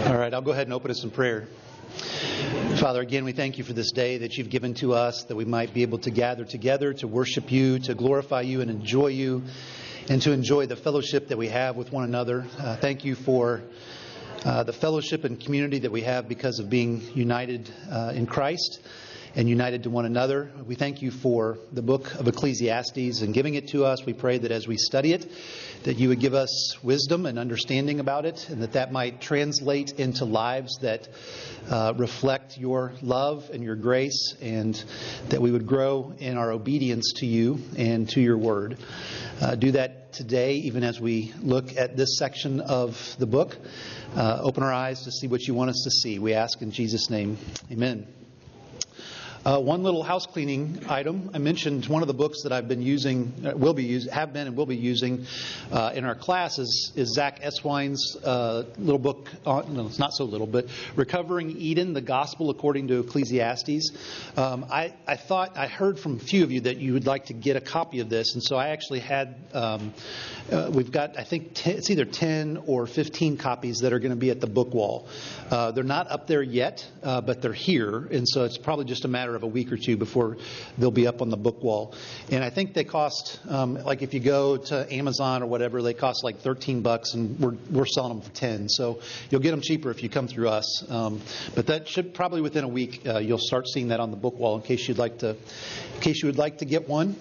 All right, I'll go ahead and open us in prayer. Father, again, we thank you for this day that you've given to us, that we might be able to gather together to worship you, to glorify you and enjoy you, and to enjoy the fellowship that we have with one another. Thank you for the fellowship and community that we have because of being united in Christ and united to one another. We thank you for the book of Ecclesiastes and giving it to us. We pray that as we study it, that you would give us wisdom and understanding about it, and that might translate into lives that reflect your love and your grace, and that we would grow in our obedience to you and to your word. Do that today, even as we look at this section of the book. Open our eyes to see what you want us to see. We ask in Jesus' name. Amen. One little house cleaning item. I mentioned one of the books that I've been using, have been and will be using in our classes is Zach Eswine's little book. No, it's not so little, but Recovering Eden: The Gospel According to Ecclesiastes. I heard from a few of you that you would like to get a copy of this, and so I actually had. We've got, I think, it's either 10 or 15 copies that are going to be at the book wall. They're not up there yet, but they're here, and so it's probably just a matter of a week or two before they'll be up on the book wall. And I think they cost, like if you go to Amazon or whatever, they cost like $13, and we're selling them for 10. So you'll get them cheaper if you come through us. But that should probably within a week you'll start seeing that on the book wall in case you would like to get one.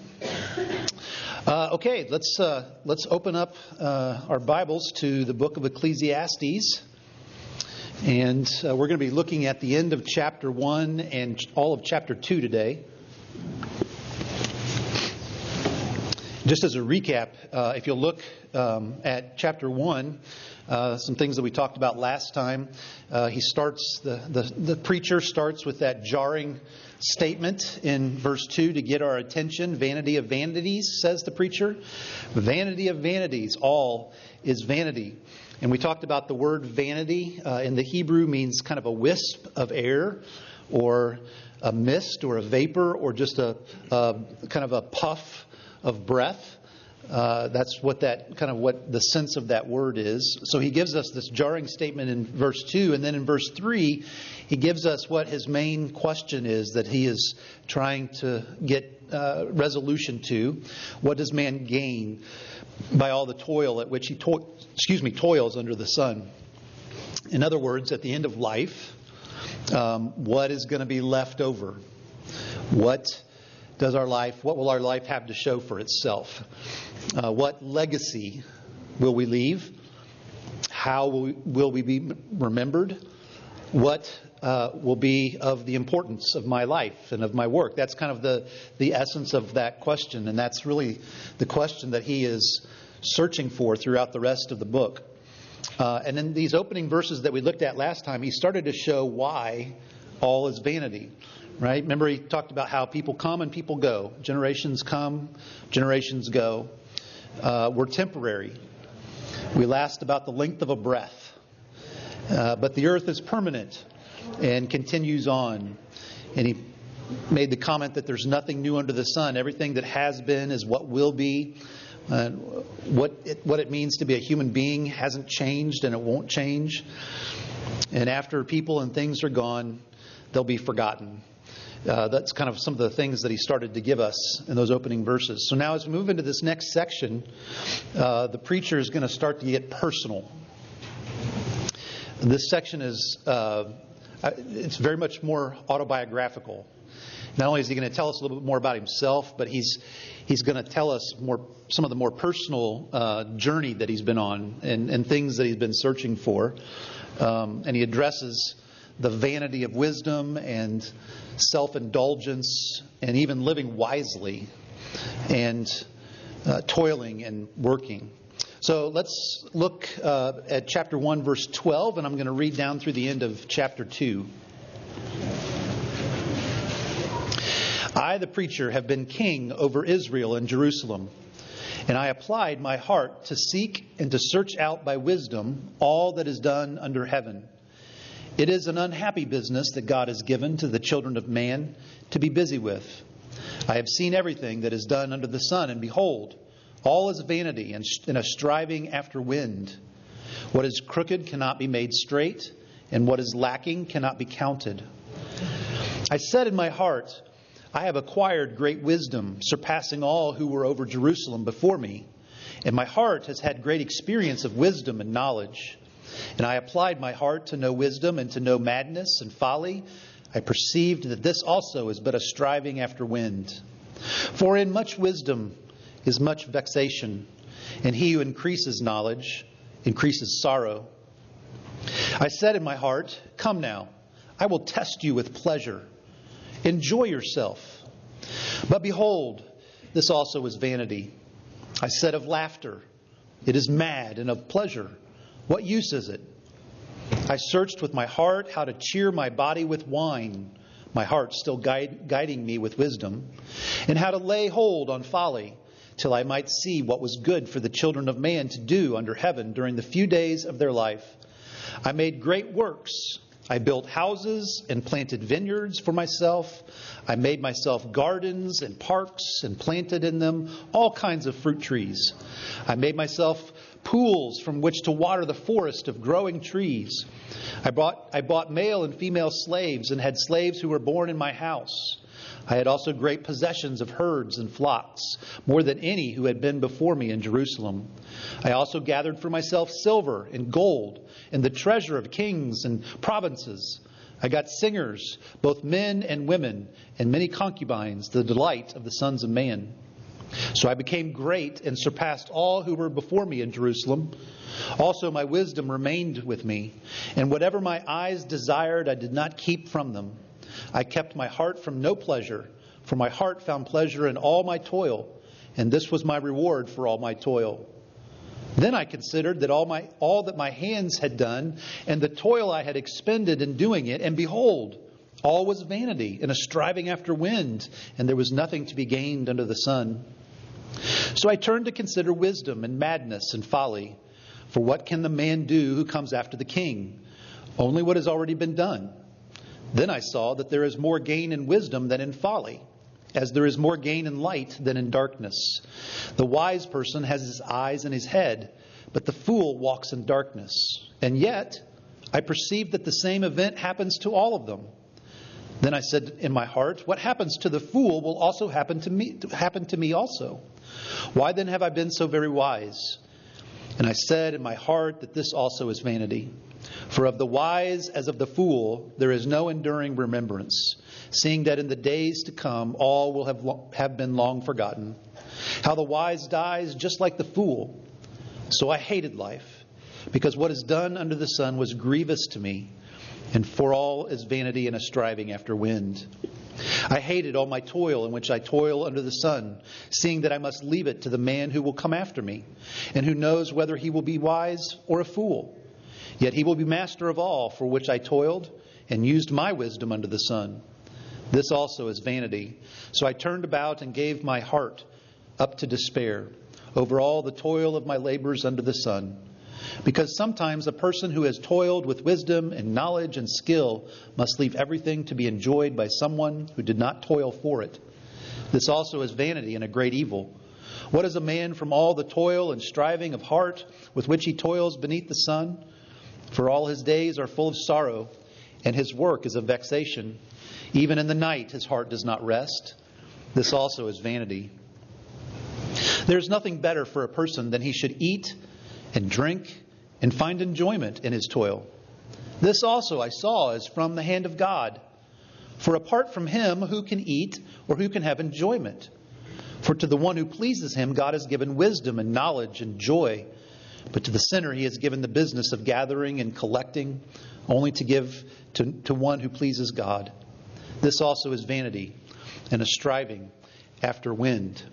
Okay, let's open up our Bibles to the book of Ecclesiastes. And we're going to be looking at the end of chapter 1 and all of chapter 2 today. Just as a recap, if you'll look at chapter 1, some things that we talked about last time, the preacher starts with that jarring statement in verse 2 to get our attention. Vanity of vanities, says the preacher. Vanity of vanities, all is vanity. And we talked about the word vanity in the Hebrew means kind of a wisp of air, or a mist, or a vapor, or just a kind of a puff of breath. That's what the sense of that word is. So he gives us this jarring statement in verse 2, and then in verse 3, he gives us what his main question is that he is trying to get resolution to. What does man gain by all the toil at which he toils under the sun? In other words, at the end of life, what is going to be left over? What will our life have to show for itself? What legacy will we leave? How will we be remembered? What will be of the importance of my life and of my work? That's kind of the essence of that question, and that's really the question that he is searching for throughout the rest of the book. And in these opening verses that we looked at last time, he started to show why all is vanity. Right? Remember, he talked about how people come and people go. Generations come, generations go. We're temporary. We last about the length of a breath. But the earth is permanent and continues on. And he made the comment that there's nothing new under the sun. Everything that has been is what will be. What it means to be a human being hasn't changed, and it won't change. And after people and things are gone, they'll be forgotten. That's kind of some of the things that he started to give us in those opening verses. So now as we move into this next section, the preacher is going to start to get personal. This section is it's very much more autobiographical. Not only is he going to tell us a little bit more about himself, but he's going to tell us some of the more personal journey that he's been on and things that he's been searching for. And he addresses the vanity of wisdom and self-indulgence and even living wisely and toiling and working. So let's look at chapter 1, verse 12, and I'm going to read down through the end of chapter 2. I, the preacher, have been king over Israel and Jerusalem, and I applied my heart to seek and to search out by wisdom all that is done under heaven. It is an unhappy business that God has given to the children of man to be busy with. I have seen everything that is done under the sun, and behold, all is vanity and a striving after wind. What is crooked cannot be made straight, and what is lacking cannot be counted. I said in my heart, I have acquired great wisdom, surpassing all who were over Jerusalem before me. And my heart has had great experience of wisdom and knowledge. And I applied my heart to know wisdom and to know madness and folly. I perceived that this also is but a striving after wind. For in much wisdom is much vexation, and he who increases knowledge increases sorrow. I said in my heart, come now, I will test you with pleasure. Enjoy yourself. But behold, this also is vanity. I said of laughter, it is mad, and of pleasure, what use is it? I searched with my heart how to cheer my body with wine, my heart still guiding me with wisdom, and how to lay hold on folly, till I might see what was good for the children of man to do under heaven during the few days of their life. I made great works. I built houses and planted vineyards for myself. I made myself gardens and parks and planted in them all kinds of fruit trees. I made myself pools from which to water the forest of growing trees. I bought male and female slaves and had slaves who were born in my house. I had also great possessions of herds and flocks, more than any who had been before me in Jerusalem. I also gathered for myself silver and gold and the treasure of kings and provinces. I got singers, both men and women, and many concubines, the delight of the sons of man. So I became great and surpassed all who were before me in Jerusalem. Also my wisdom remained with me, and whatever my eyes desired I did not keep from them. I kept my heart from no pleasure, for my heart found pleasure in all my toil, and this was my reward for all my toil. Then I considered that all that my hands had done, and the toil I had expended in doing it, and behold, all was vanity and a striving after wind, and there was nothing to be gained under the sun. So I turned to consider wisdom and madness and folly. For what can the man do who comes after the king? Only what has already been done. Then I saw that there is more gain in wisdom than in folly, as there is more gain in light than in darkness. The wise person has his eyes in his head, but the fool walks in darkness. And yet I perceived that the same event happens to all of them. Then I said in my heart, what happens to the fool will also happen to me also. Why then have I been so very wise? And I said in my heart that this also is vanity. For of the wise as of the fool there is no enduring remembrance, seeing that in the days to come all will have been long forgotten. How the wise dies just like the fool. So I hated life, because what is done under the sun was grievous to me, and for all is vanity and a striving after wind. I hated all my toil in which I toil under the sun, seeing that I must leave it to the man who will come after me, and who knows whether he will be wise or a fool. Yet he will be master of all for which I toiled and used my wisdom under the sun. This also is vanity. So I turned about and gave my heart up to despair over all the toil of my labors under the sun. Because sometimes a person who has toiled with wisdom and knowledge and skill must leave everything to be enjoyed by someone who did not toil for it. This also is vanity and a great evil. What is a man from all the toil and striving of heart with which he toils beneath the sun? For all his days are full of sorrow, and his work is a vexation. Even in the night his heart does not rest. This also is vanity. There is nothing better for a person than he should eat and drink and find enjoyment in his toil. This also I saw is from the hand of God. For apart from him, who can eat or who can have enjoyment? For to the one who pleases him, God has given wisdom and knowledge and joy. But to the sinner he has given the business of gathering and collecting, only to give to one who pleases God. This also is vanity and a striving after wind.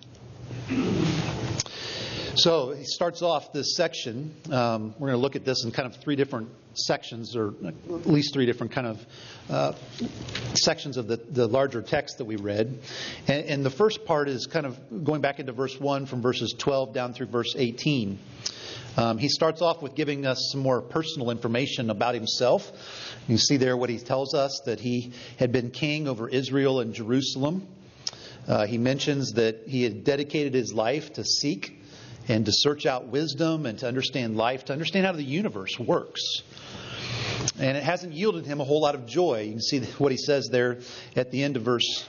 So he starts off this section. We're going to look at this in kind of three different sections, or at least three different kind of sections of the larger text that we read. And the first part is kind of going back into verse 1 from verses 12 down through verse 18. He starts off with giving us some more personal information about himself. You see there what he tells us, that he had been king over Israel and Jerusalem. He mentions that he had dedicated his life to seek and to search out wisdom and to understand life, to understand how the universe works. And it hasn't yielded him a whole lot of joy. You can see what he says there at the end of verse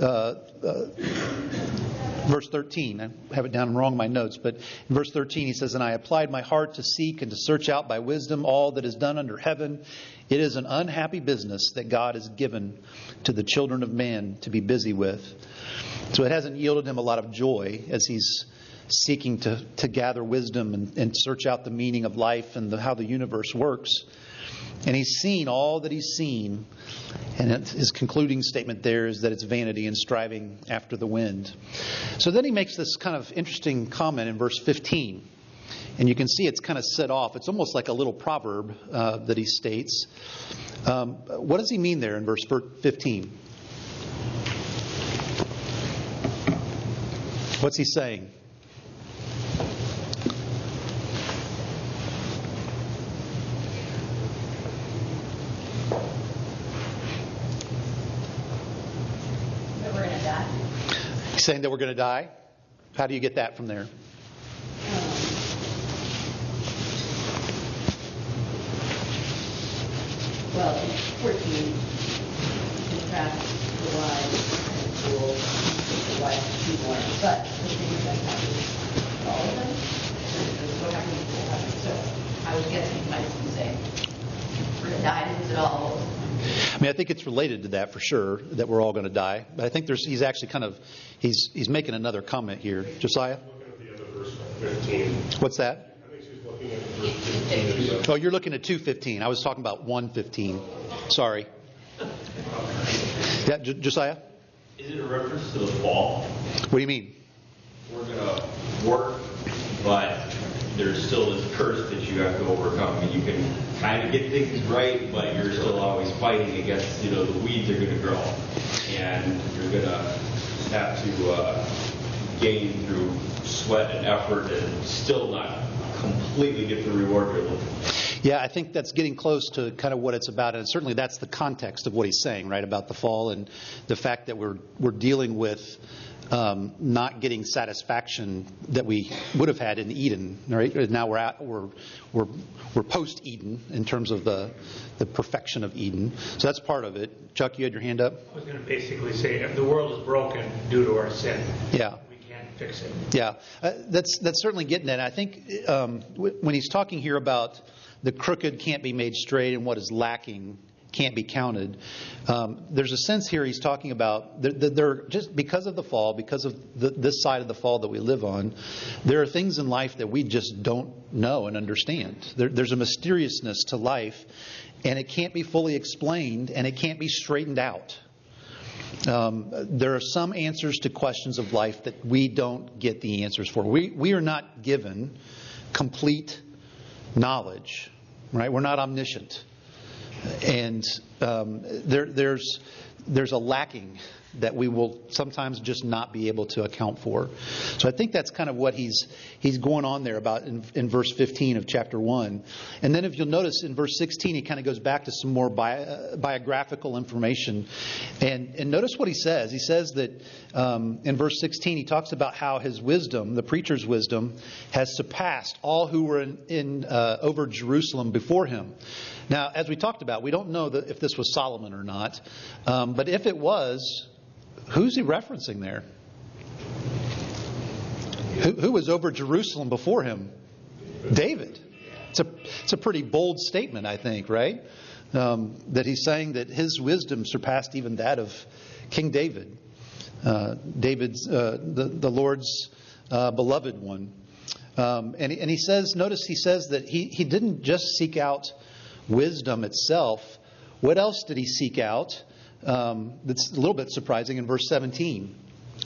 13. I have it down wrong in my notes, but in verse 13 he says, "And I applied my heart to seek and to search out by wisdom all that is done under heaven. It is an unhappy business that God has given to the children of man to be busy with." So it hasn't yielded him a lot of joy as he's seeking to gather wisdom and search out the meaning of life and how the universe works. And he's seen all that he's seen. And his concluding statement there is that it's vanity and striving after the wind. So then he makes this kind of interesting comment in verse 15. And you can see it's kind of set off. It's almost like a little proverb that he states. What does he mean there in verse 15? What's he saying? He's saying that we're going to die. How do you get that from there? Well, in 14, contrast the wise and the fool, the wise and the born. But the things that happen, all of them, what happened will happen. So I was guessing he might be saying, we're going to die, is it all? I mean, I think it's related to that for sure, that we're all going to die. But I think he's actually he's making another comment here. Josiah? Looking at the other verse 15. What's that? I think she's looking at verse 15. Oh, you're looking at 2:15. I was talking about 1:15. Sorry. Yeah, Josiah? Is it a reference to the fall? What do you mean? We're going to work, but there's still this curse that you have to overcome. And you can kind of get things right, but you're still always fighting against, the weeds are going to grow. And you're going to have to gain through sweat and effort and still not completely get the reward you're looking for. Yeah, I think that's getting close to kind of what it's about. And certainly that's the context of what he's saying, right, about the fall and the fact that we're dealing with not getting satisfaction that we would have had in Eden. Right now we're post Eden in terms of the perfection of Eden. So that's part of it. Chuck, you had your hand up. I was going to basically say if the world is broken due to our sin. Yeah. We can't fix it. Yeah, that's certainly getting at. I think when he's talking here about the crooked can't be made straight and what is lacking can't be counted. There's a sense here he's talking about there just because of the fall, because of this side of the fall that we live on, there are things in life that we just don't know and understand. There's a mysteriousness to life, and it can't be fully explained, and it can't be straightened out. There are some answers to questions of life that we don't get the answers for. We are not given complete knowledge, right? We're not omniscient. And there's a lacking that we will sometimes just not be able to account for. So I think that's kind of what he's going on there about in verse 15 of chapter 1. And then if you'll notice in verse 16, he kind of goes back to some more biographical information. And notice what he says. He says that in verse 16, he talks about how his wisdom, the preacher's wisdom, has surpassed all who were over Jerusalem before him. Now, as we talked about, we don't know if this was Solomon or not. But if it was, who's he referencing there? Who was over Jerusalem before him? David. It's a pretty bold statement, I think, right? That he's saying that his wisdom surpassed even that of King David. David's the Lord's beloved one. And he says, notice he says that he didn't just seek out wisdom itself. What else did he seek out? That's a little bit surprising in verse 17.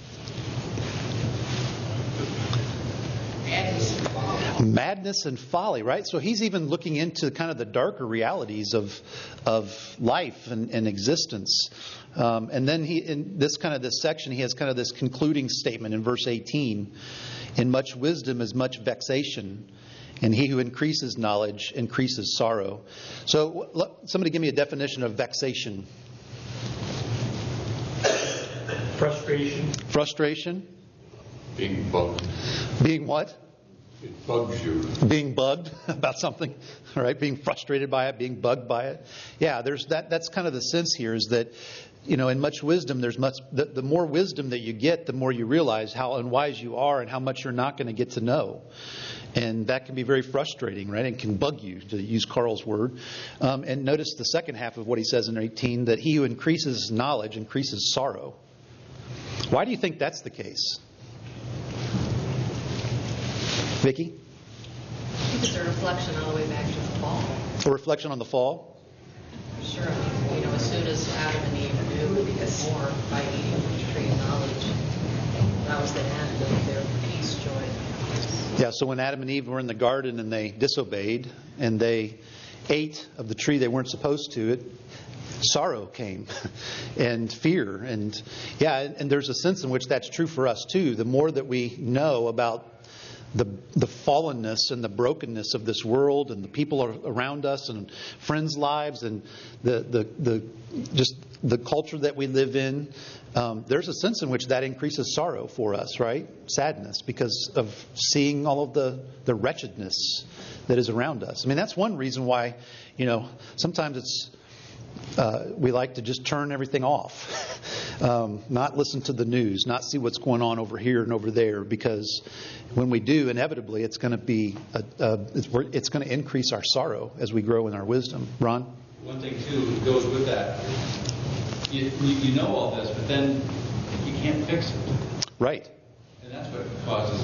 Madness and folly, right? So he's even looking into kind of the darker realities of life and existence. And then in this section, he has kind of this concluding statement in verse 18. In much wisdom is much vexation, and he who increases knowledge increases sorrow. So somebody give me a definition of vexation. Frustration. Frustration? Being bugged. Being what? It bugs you. Being bugged about something, right? Being frustrated by it, being bugged by it. Yeah, there's that. That's kind of the sense here, is that, in much wisdom, there's much. The more wisdom that you get, the more you realize how unwise you are and how much you're not going to get to know. And that can be very frustrating, right? And can bug you, to use Carl's word. And notice the second half of what he says in 18, that he who increases knowledge increases sorrow. Why do you think that's the case? Vicki? I think it's a reflection all the way back to the fall. A reflection on the fall? Sure. As soon as Adam and Eve knew more by eating from the tree of knowledge, that was the end of their peace, joy. Yeah, so when Adam and Eve were in the garden and they disobeyed and they ate of the tree they weren't supposed to, sorrow came and fear. And there's a sense in which that's true for us too. The more that we know about the fallenness and the brokenness of this world and the people around us and friends' lives and the culture that we live in, there's a sense in which that increases sorrow for us, right? Sadness, because of seeing all of the wretchedness that is around us. I mean, that's one reason why, sometimes it's we like to just turn everything off, not listen to the news, not see what's going on over here and over there, because when we do, inevitably, it's going to be it's going to increase our sorrow as we grow in our wisdom. Ron? One thing too goes with that. You know all this, but then you can't fix it. Right. And that's what causes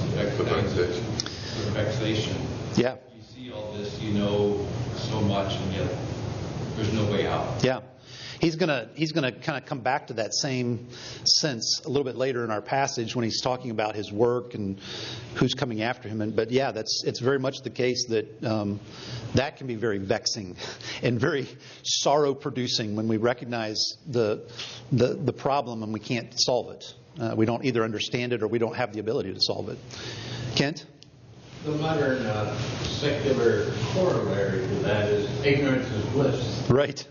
vexation. Yeah. You see all this, you know so much, and yet there's no way out. Yeah. He's gonna kind of come back to that same sense a little bit later in our passage when he's talking about his work and who's coming after him. But yeah, it's very much the case that that can be very vexing and very sorrow-producing when we recognize the problem and we can't solve it. We don't either understand it or we don't have the ability to solve it. Kent? The modern secular corollary to that is ignorance is bliss. Right.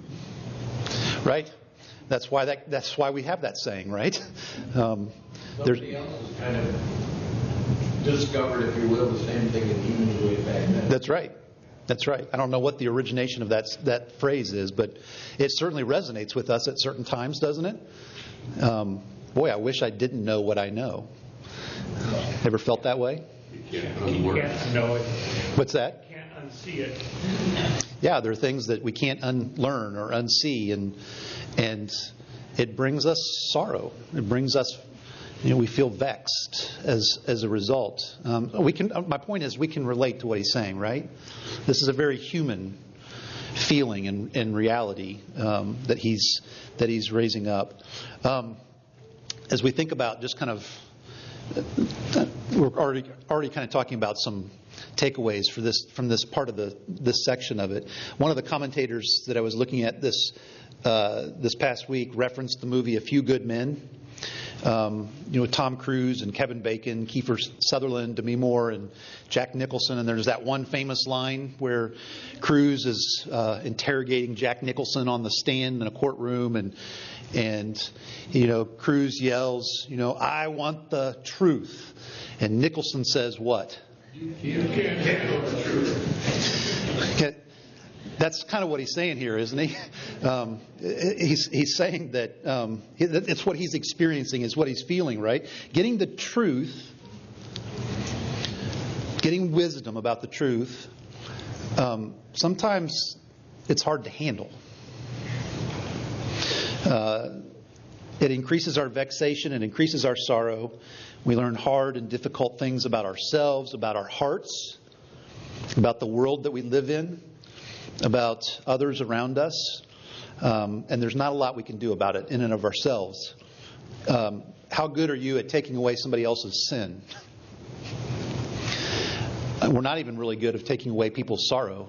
Right. That's why we have that saying, right? Somebody else has kind of discovered, if you will, the same thing that he knew way back then. That's right. That's right. I don't know what the origination of that phrase is, but it certainly resonates with us at certain times, doesn't it? Boy, I wish I didn't know what I know. Ever felt that way? You can't know it. What's that? You can't unsee it. Yeah, there are things that we can't unlearn or unsee, and it brings us sorrow. It brings us, we feel vexed as a result. My point is, we can relate to what he's saying, right? This is a very human feeling and reality that he's raising up. As we think about just kind of, we're already kind of talking about some takeaways from this part of this section of it. One of the commentators that I was looking at this past week referenced the movie A Few Good Men. Tom Cruise and Kevin Bacon, Kiefer Sutherland, Demi Moore, and Jack Nicholson. And there's that one famous line where Cruise is interrogating Jack Nicholson on the stand in a courtroom, and Cruise yells, "I want the truth," and Nicholson says, "What?" You can't handle the truth. That's kind of what he's saying here, isn't he? He's saying that it's what he's experiencing, is what he's feeling, right? Getting the truth, getting wisdom about the truth, sometimes it's hard to handle. It increases our vexation, it increases our sorrow. We learn hard and difficult things about ourselves, about our hearts, about the world that we live in, about others around us. And there's not a lot we can do about it in and of ourselves. How good are you at taking away somebody else's sin? We're not even really good at taking away people's sorrow.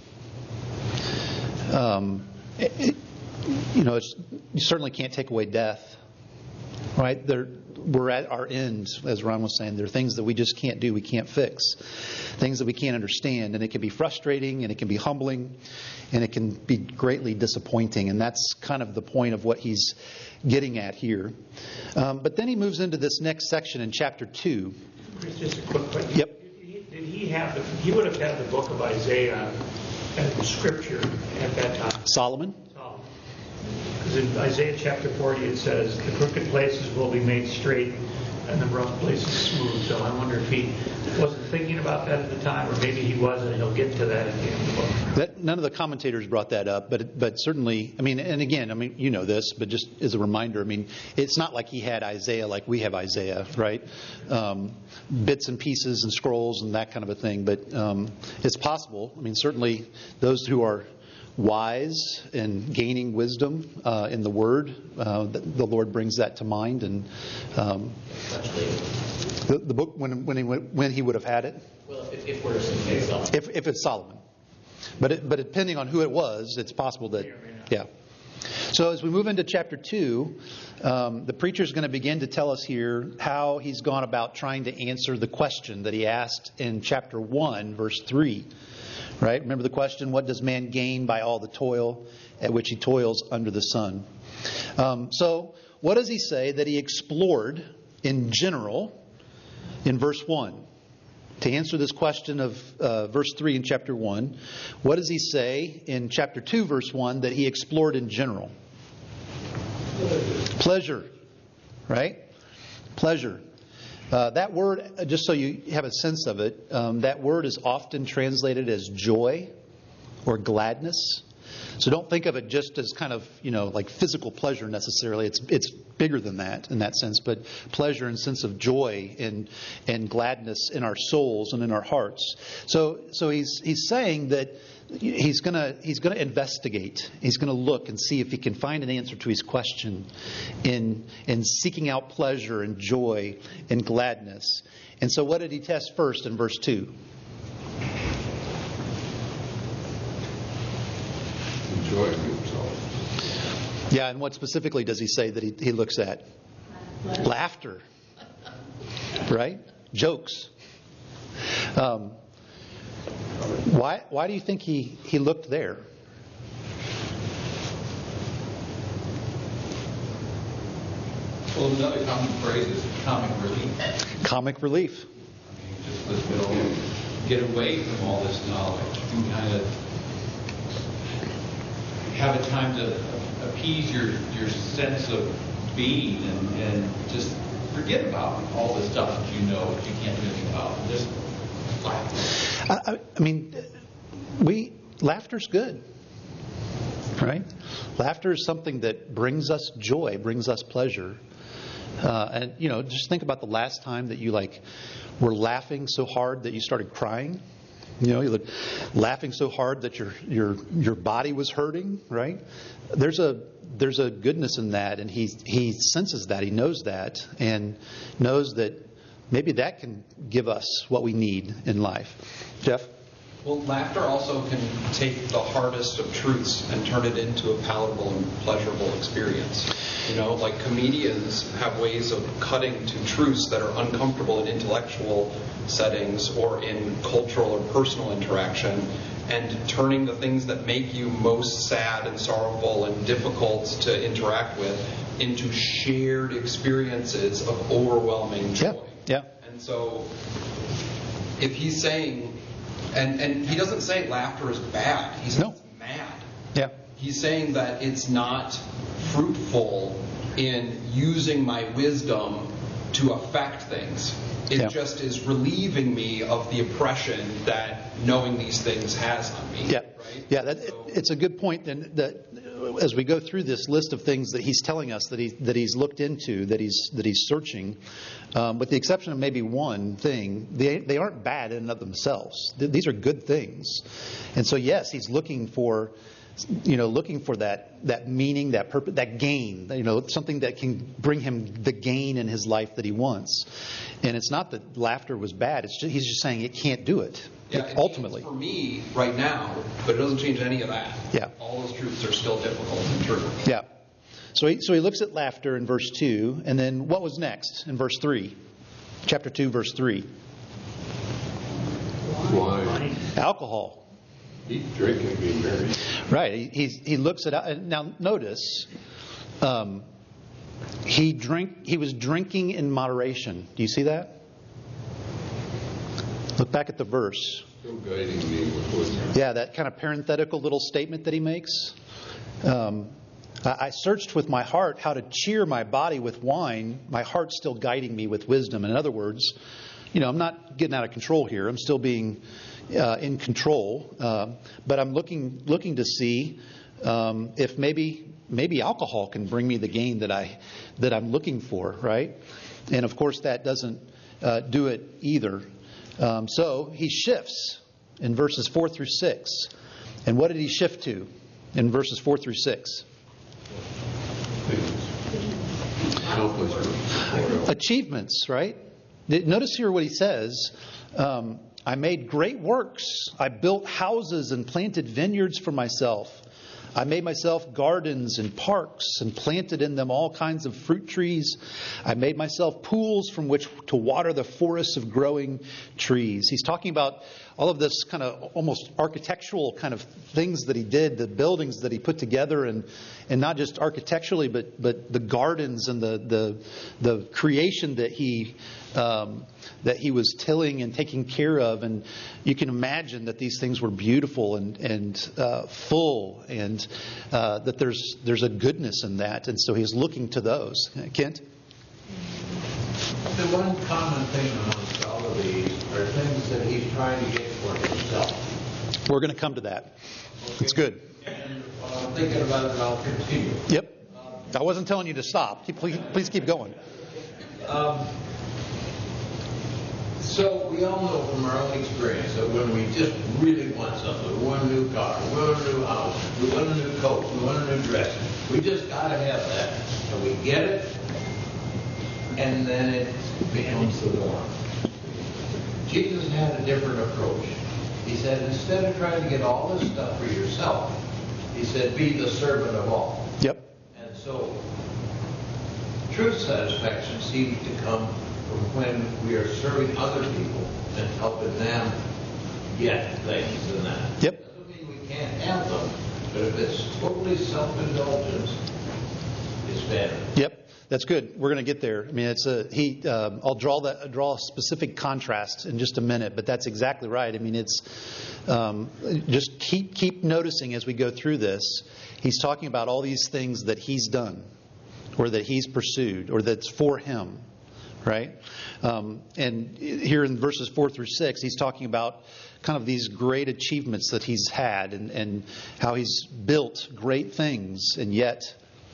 You certainly can't take away death, right? We're at our end, as Ron was saying. There are things that we just can't do, we can't fix, things that we can't understand, and it can be frustrating, and it can be humbling, and it can be greatly disappointing, and that's kind of the point of what he's getting at here. But then he moves into this next section in chapter 2. Chris, just a quick question. Yep. he would have had the book of Isaiah as scripture at that time? Solomon? Because in Isaiah chapter 40 it says, the crooked places will be made straight and the rough places smooth. So I wonder if he wasn't thinking about that at the time, or maybe he was, and he'll get to that at the end of the book. None of the commentators brought that up, but certainly, I mean, and again, I mean, you know this, but just as a reminder, I mean, it's not like he had Isaiah like we have Isaiah, right? Bits and pieces and scrolls and that kind of a thing, but it's possible. I mean, certainly those who are wise and gaining wisdom in the Word, the Lord brings that to mind, and the book when he would have had it. Well, if we're assuming Solomon. If it's Solomon, but depending on who it was, it's possible that yeah. So as we move into chapter 2, the preacher is going to begin to tell us here how he's gone about trying to answer the question that he asked in chapter 1, verse 3. Right? Remember the question, what does man gain by all the toil at which he toils under the sun? So what does he say that he explored in general in verse 1? To answer this question of verse 3 in chapter 1, what does he say in chapter 2, verse 1 that he explored in general? Pleasure. Right? Pleasure. That word, just so you have a sense of it, that word is often translated as joy or gladness. So don't think of it just as kind of, like physical pleasure necessarily. It's bigger than that in that sense, but pleasure and sense of joy and gladness in our souls and in our hearts. So he's saying that he's going to investigate. He's going to look and see if he can find an answer to his question in seeking out pleasure and joy and gladness. And so what did he test first in verse 2? Enjoying himself. Yeah, and what specifically does he say that he looks at? Laughter. Right? Jokes. Why do you think he looked there? Well, another common phrase is comic relief. Comic relief. I mean, just to get away from all this knowledge and kind of have a time to appease your sense of being and just forget about all the stuff that you know that you can't do anything about. Just laugh. I mean, laughter's good, right? Laughter is something that brings us joy, brings us pleasure. And just think about the last time that you were laughing so hard that you started crying. You were laughing so hard that your body was hurting, right? There's a goodness in that, and he senses that, he knows that, and knows that maybe that can give us what we need in life. Jeff? Well, laughter also can take the hardest of truths and turn it into a palatable and pleasurable experience. Like comedians have ways of cutting to truths that are uncomfortable in intellectual settings or in cultural or personal interaction, and turning the things that make you most sad and sorrowful and difficult to interact with into shared experiences of overwhelming joy. Yeah. And so if he's saying, and he doesn't say laughter is bad, he says it's mad. Yeah. He's saying that it's not fruitful in using my wisdom to affect things. It just is relieving me of the oppression that knowing these things has on me. Yeah, right? yeah. It's a good point. And that as we go through this list of things that he's telling us that he's looked into, that he's searching, with the exception of maybe one thing, they aren't bad in and of themselves. These are good things, and so yes, he's looking for that meaning, that purpose, that gain, something that can bring him the gain in his life that he wants. And it's not that laughter was bad. He's just saying it can't do it. Yeah, ultimately. For me, right now, but it doesn't change any of that. Yeah. All those truths are still difficult and true. Yeah. So he looks at laughter in verse 2, and then what was next in verse 3? Chapter 2, verse 3. Wine. Alcohol. Eat, drink, and be merry. Right. He looks at now. Notice, he was drinking in moderation. Do you see that? Look back at the verse. Still guiding me with wisdom. Yeah, that kind of parenthetical little statement that he makes. I searched with my heart how to cheer my body with wine. My heart's still guiding me with wisdom. In other words, I'm not getting out of control here. I'm still being in control. But I'm looking to see if maybe alcohol can bring me the gain that I'm looking for, right? And of course, that doesn't do it either. So he shifts in verses 4 through 6. And what did he shift to in verses 4 through 6? Achievements, right? Notice here what he says. I made great works. I built houses and planted vineyards for myself. I made myself gardens and parks and planted in them all kinds of fruit trees. I made myself pools from which to water the forests of growing trees. He's talking about all of this kind of almost architectural kind of things that he did, the buildings that he put together, and not just architecturally, but the gardens and the creation that he was tilling and taking care of. And you can imagine that these things were beautiful and full, and that there's a goodness in that. And so he's looking to those. Kent? The one common thing amongst all of these are things that he's trying to get for himself. We're going to come to that. It's good. And while I'm thinking about it, I'll continue. Yep. I wasn't telling you to stop. Please keep going. So we all know from our own experience that when we just really want something, we want a new car, we want a new house, we want a new coat, we want a new dress, we just got to have that. And we get it, and then it becomes the norm. Jesus had a different approach. He said, instead of trying to get all this stuff for yourself, he said, be the servant of all. Yep. And so, true satisfaction seems to come from when we are serving other people and helping them get things in that. Yep. Doesn't mean we can't have them, but if it's totally self-indulgence, it's better. Yep. That's good. We're going to get there. I mean, I'll draw a specific contrast in just a minute, but that's exactly right. I mean, it's just keep noticing as we go through this. He's talking about all these things that he's done, or that he's pursued, or that's for him, right? And here in verses 4 through 6, he's talking about kind of these great achievements that he's had, and how he's built great things, and yet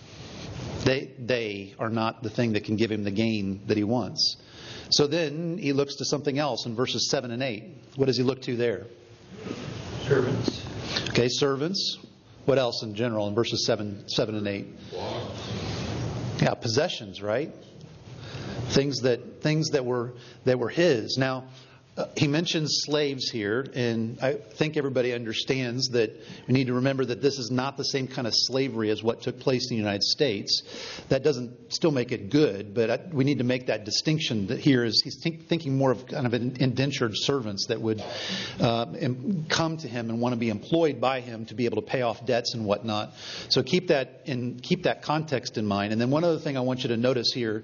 they are not the thing that can give him the gain that he wants. So then he looks to something else in verses 7 and 8. What does he look to there? Servants. Okay, servants. What else in general in verses 7 and 8? Yeah, possessions, right? Things that were his. Now, he mentions slaves here, and I think everybody understands that we need to remember that this is not the same kind of slavery as what took place in the United States. That doesn't still make it good, but we need to make that distinction that here is he's thinking more of kind of indentured servants that would come to him and want to be employed by him to be able to pay off debts and whatnot. So keep that context in mind. And then one other thing I want you to notice here.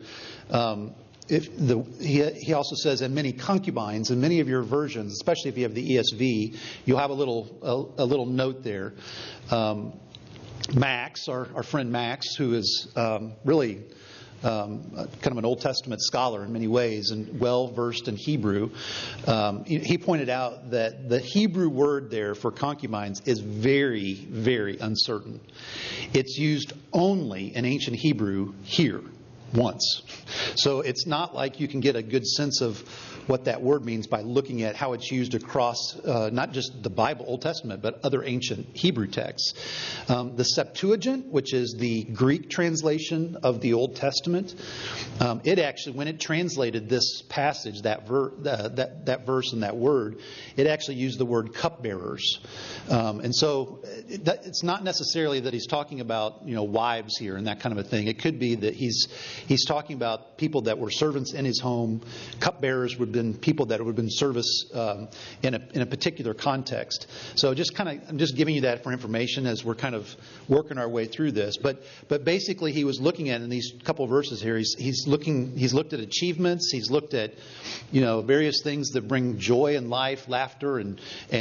He also says, and many concubines. In many of your versions, especially if you have the ESV, you'll have a little note there. Max, our friend Max, who is really kind of an Old Testament scholar in many ways and well versed in Hebrew, he pointed out that the Hebrew word there for concubines is very, very uncertain. It's used only in ancient Hebrew here. Once. So it's not like you can get a good sense of what that word means by looking at how it's used across not just the Bible, Old Testament, but other ancient Hebrew texts. The Septuagint, which is the Greek translation of the Old Testament, it actually, when it translated this passage, that verse and that word, it actually used the word cupbearers. And so it's not necessarily that he's talking about wives here and that kind of a thing. It could be that he's He's talking about people that were servants in his home. Cupbearers would have been people that would have been service in a particular context. So I'm just giving you that for information as we're kind of working our way through this. But basically, he was looking at in these couple of verses here. He's looked at achievements. He's looked at various things that bring joy in life, laughter and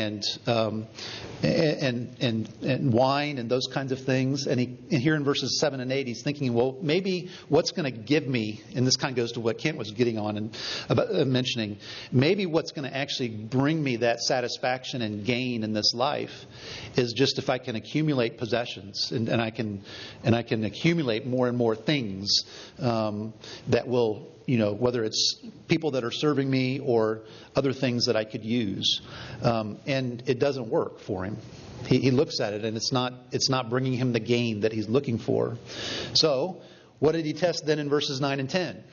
wine and those kinds of things. And here in verses 7 and 8, he's thinking, well, maybe what's going to give me, and this kind of goes to what Kent was getting on and about mentioning, maybe what's going to actually bring me that satisfaction and gain in this life is just if I can accumulate possessions and I can accumulate more and more things that will, whether it's people that are serving me or other things that I could use. And it doesn't work for him. He looks at it and it's not bringing him the gain that he's looking for. So, what did he test then in verses 9 and 10?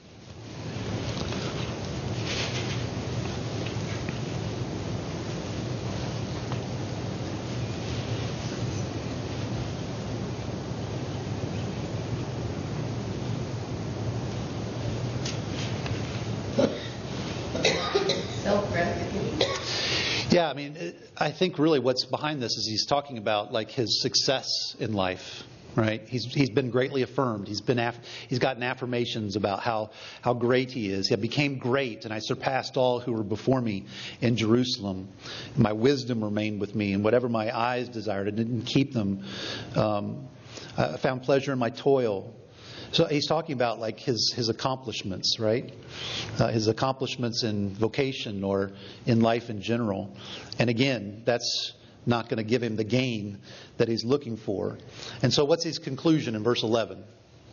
Yeah, I think really what's behind this is he's talking about like his success in life, right? He's been greatly affirmed. He's gotten affirmations about how great he is. I became great, and I surpassed all who were before me in Jerusalem. My wisdom remained with me, and whatever my eyes desired, I didn't keep them. I found pleasure in my toil. So he's talking about like his accomplishments, right? His accomplishments in vocation or in life in general. And again, that's not going to give him the gain that he's looking for. And so what's his conclusion in verse 11?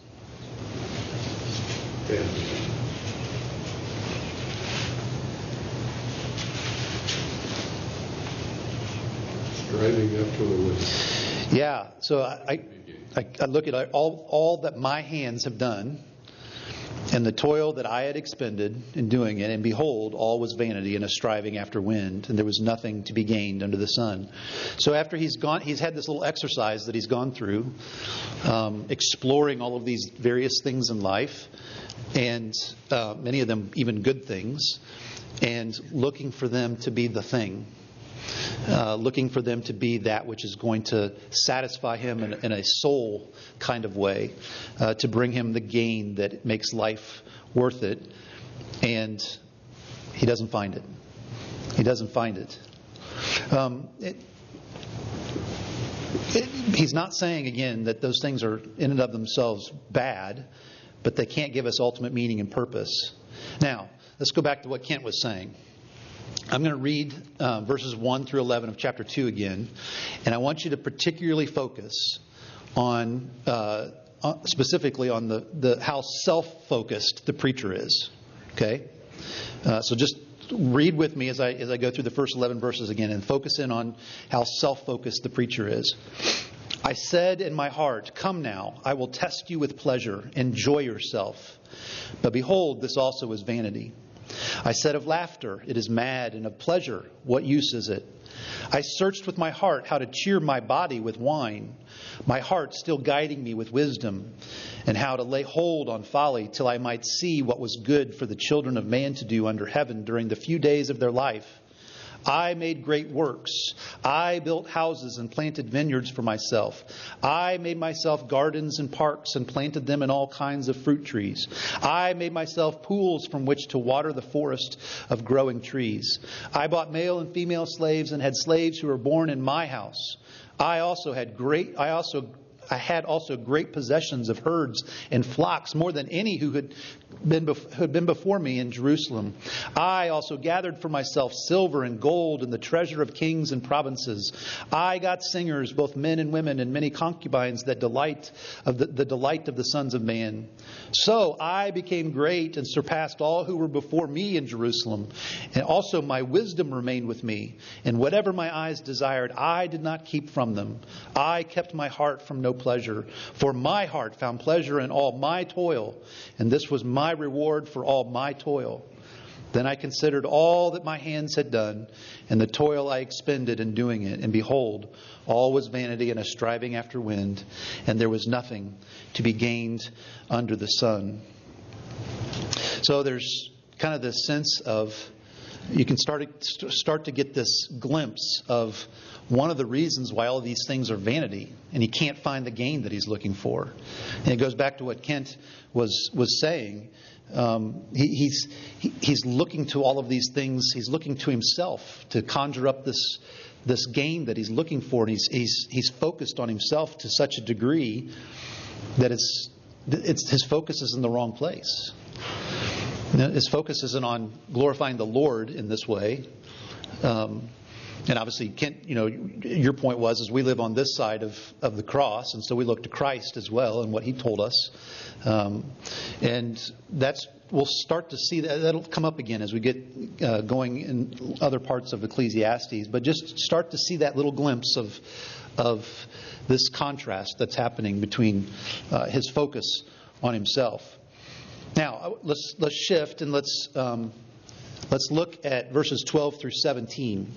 Striving after the wind. Yeah, so I look at all that my hands have done and the toil that I had expended in doing it, and behold, all was vanity and a striving after wind, and there was nothing to be gained under the sun. So after he's had this little exercise that he's gone through, exploring all of these various things in life, and many of them even good things, and looking for them to be the thing. Looking for them to be that which is going to satisfy him in a soul kind of way, to bring him the gain that makes life worth it. And he doesn't find it. He doesn't find it. He's not saying, again, that those things are in and of themselves bad, but they can't give us ultimate meaning and purpose. Now, let's go back to what Kent was saying. I'm going to read verses 1 through 11 of chapter 2 again, and I want you to particularly focus on specifically on the how self-focused the preacher is. Okay, so just read with me as I go through the first 11 verses again, and focus in on how self-focused the preacher is. I said in my heart, "Come now, I will test you with pleasure. Enjoy yourself." But behold, this also is vanity. I said of laughter, "It is mad," and of pleasure, "What use is it?" I searched with my heart how to cheer my body with wine, my heart still guiding me with wisdom, and how to lay hold on folly till I might see what was good for the children of man to do under heaven during the few days of their life. I made great works. I built houses and planted vineyards for myself. I made myself gardens and parks and planted them in all kinds of fruit trees. I made myself pools from which to water the forest of growing trees. I bought male and female slaves and had slaves who were born in my house. I had also great possessions of herds and flocks, more than any who had been before me in Jerusalem. I also gathered for myself silver and gold and the treasure of kings and provinces. I got singers, both men and women, and many concubines that delight of the delight of the sons of man. So I became great and surpassed all who were before me in Jerusalem. And also my wisdom remained with me. And whatever my eyes desired, I did not keep from them. I kept my heart from no pleasure, for my heart found pleasure in all my toil, and this was my reward for all my toil. Then I considered all that my hands had done, and the toil I expended in doing it. And behold, all was vanity and a striving after wind, and there was nothing to be gained under the sun. So there's kind of this sense of, you can start to get this glimpse of one of the reasons why all of these things are vanity, and he can't find the gain that he's looking for. And it goes back to what Kent was saying. He's looking to all of these things. He's looking to himself to conjure up this gain that he's looking for, and he's focused on himself to such a degree that his focus is in the wrong place. His focus isn't on glorifying the Lord in this way. And obviously, Kent, your point was we live on this side of the cross, and so we look to Christ as well and what He told us. And we'll start to see that'll come up again as we get going in other parts of Ecclesiastes. But just start to see that little glimpse of this contrast that's happening between his focus on himself. Now let's shift and let's look at verses 12 through 17.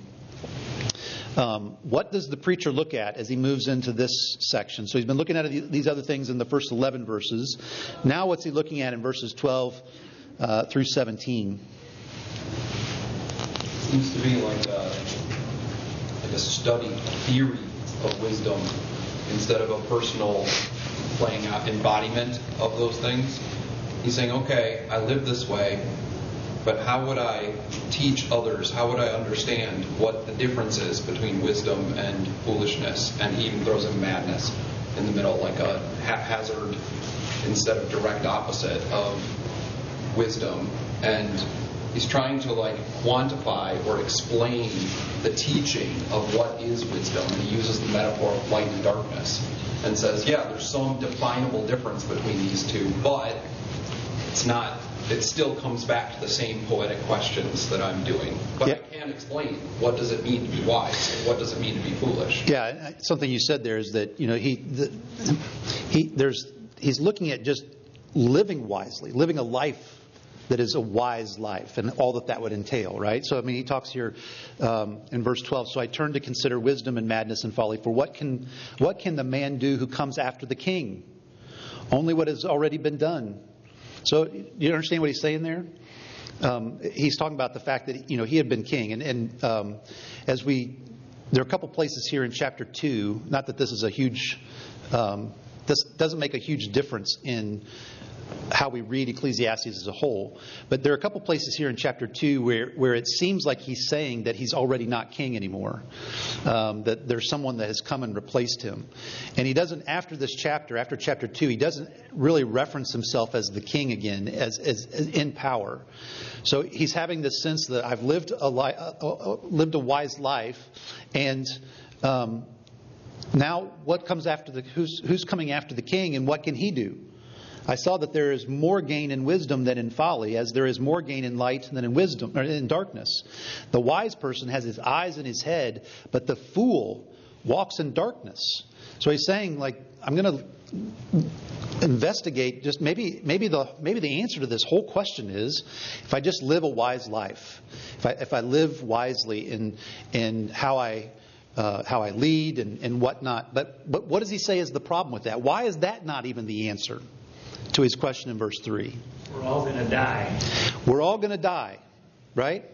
What does the preacher look at as he moves into this section? So he's been looking at these other things in the first 11 verses. Now what's he looking at in verses 12 through 17? Seems to be like a study, a theory of wisdom instead of a personal playing out embodiment of those things. He's saying, okay, I live this way, but how would I teach others? How would I understand what the difference is between wisdom and foolishness? And he even throws in madness in the middle, like a haphazard instead of direct opposite of wisdom. And he's trying to quantify or explain the teaching of what is wisdom. And he uses the metaphor of light and darkness and says, yeah, there's some definable difference between these two, but it's not. It still comes back to the same poetic questions that I'm doing. But I can't explain what does it mean to be wise and what does it mean to be foolish. Yeah, something you said there is that he's looking at just living wisely, living a life that is a wise life, and all that would entail, right? So, he talks here in verse 12, so I turned to consider wisdom and madness and folly. For what can the man do who comes after the king? Only what has already been done. So, you understand what he's saying there? He's talking about the fact that he had been king, and there are a couple places here in chapter 2. Not that this is a huge, this doesn't make a huge difference in how we read Ecclesiastes as a whole, but there are a couple places here in chapter 2 where it seems like he's saying that he's already not king anymore, that there's someone that has come and replaced him. And he doesn't, after chapter 2, he doesn't really reference himself as the king again, as in power. So he's having this sense that I've lived a wise life, and now what comes after who's coming after the king, and what can he do? I saw that there is more gain in wisdom than in folly, as there is more gain in light than in wisdom or in darkness. The wise person has his eyes in his head, but the fool walks in darkness. So he's saying, I'm going to investigate. Just maybe the answer to this whole question is, if I just live a wise life, if I live wisely in how I lead and whatnot. But what does he say is the problem with that? Why is that not even the answer to his question in verse 3? We're all going to die. We're all going to die, right?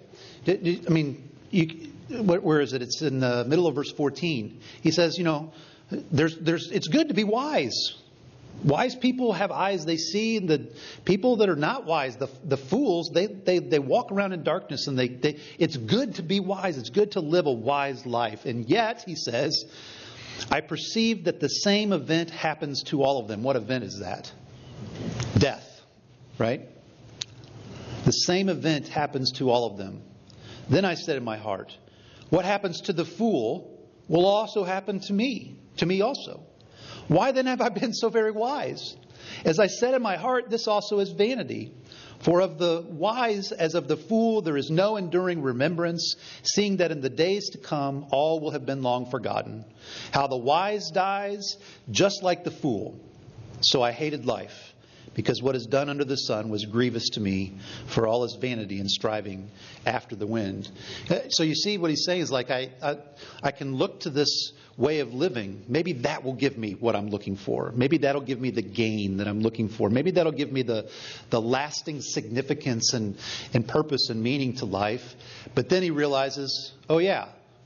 Where is it? It's in the middle of verse 14. He says, it's good to be wise. Wise people have eyes they see, and the people that are not wise, the fools, they walk around in darkness, and it's good to be wise. It's good to live a wise life. And yet, he says, I perceive that the same event happens to all of them. What event is that? Death, right? The same event happens to all of them. Then I said in my heart, what happens to the fool will also happen to me also. Why then have I been so very wise? As I said in my heart, this also is vanity. For of the wise as of the fool there is no enduring remembrance, seeing that in the days to come all will have been long forgotten. How the wise dies just like the fool. So I hated life, because what is done under the sun was grievous to me, for all is vanity and striving after the wind. So you see what he's saying is like, I can look to this way of living. Maybe that will give me what I'm looking for. Maybe that'll give me the gain that I'm looking for. Maybe that'll give me the lasting significance and purpose and meaning to life. But then he realizes, oh yeah,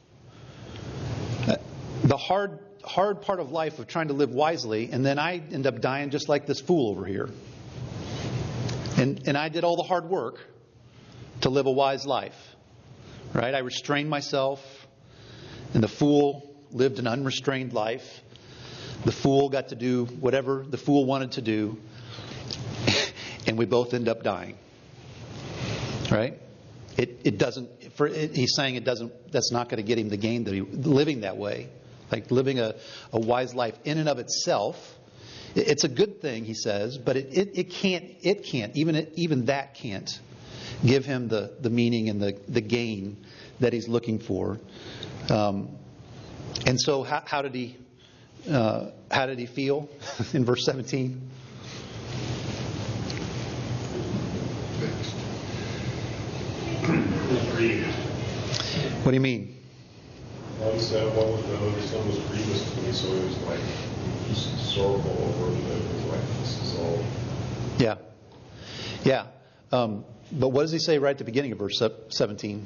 the hard part of life of trying to live wisely, and then I end up dying just like this fool over here. And I did all the hard work to live a wise life. Right? I restrained myself, and the fool lived an unrestrained life. The fool got to do whatever the fool wanted to do, and we both end up dying. Right? It doesn't. He's saying it doesn't. That's not going to get him the gain that living that way, like living a wise life in and of itself. It's a good thing, he says, but it can't. Even that can't give him the meaning and the gain that he's looking for. And so, how did he feel in verse 17? What do you mean? One said one with the other son was grievous to me, so it was like just sorrowful over that. It was like, this is all. Yeah. But what does he say right at the beginning of verse 17?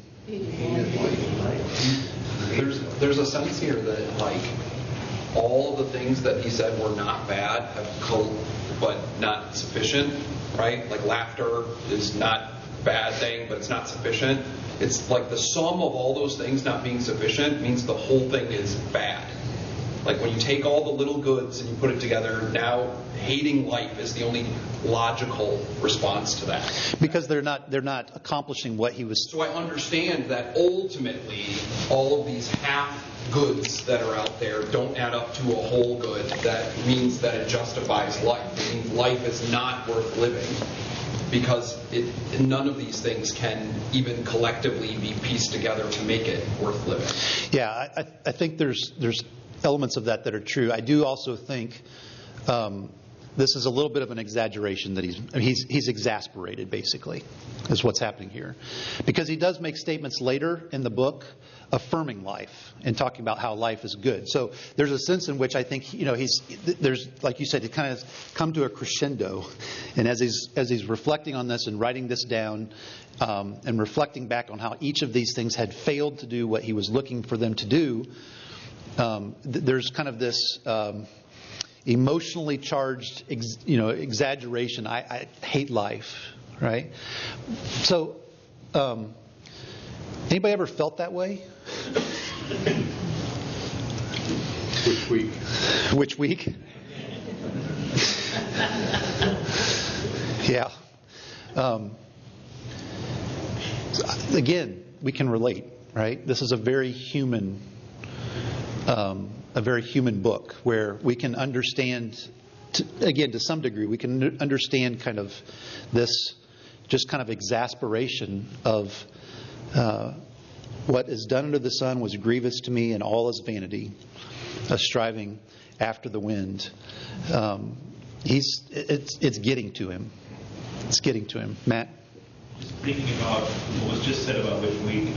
There's a sense here that like all of the things that he said were not bad but not sufficient, right? Like laughter is not a bad thing, but it's not sufficient. It's like the sum of all those things not being sufficient means the whole thing is bad. Like when you take all the little goods and you put it together, now hating life is the only logical response to that. Because they're not accomplishing what he was. So I understand that ultimately all of these half goods that are out there don't add up to a whole good. That means that it justifies life. It means life is not worth living because none of these things can even collectively be pieced together to make it worth living. Yeah, I think there's elements of that are true. I do also think this is a little bit of an exaggeration that he's exasperated, basically, is what's happening here. Because he does make statements later in the book affirming life and talking about how life is good. So there's a sense in which I think, there's, like you said, he kind of come to a crescendo. And as he's reflecting on this and writing this down and reflecting back on how each of these things had failed to do what he was looking for them to do, there's kind of this emotionally charged, exaggeration. I hate life, right? So, anybody ever felt that way? Which week? Which week? Yeah. Again, we can relate, right? This is a very human book where we can understand, to some degree, we can understand kind of this just kind of exasperation of what is done under the sun was grievous to me, and all is vanity, a striving after the wind. It's getting to him. It's getting to him. Matt? Thinking about what was just said about which week,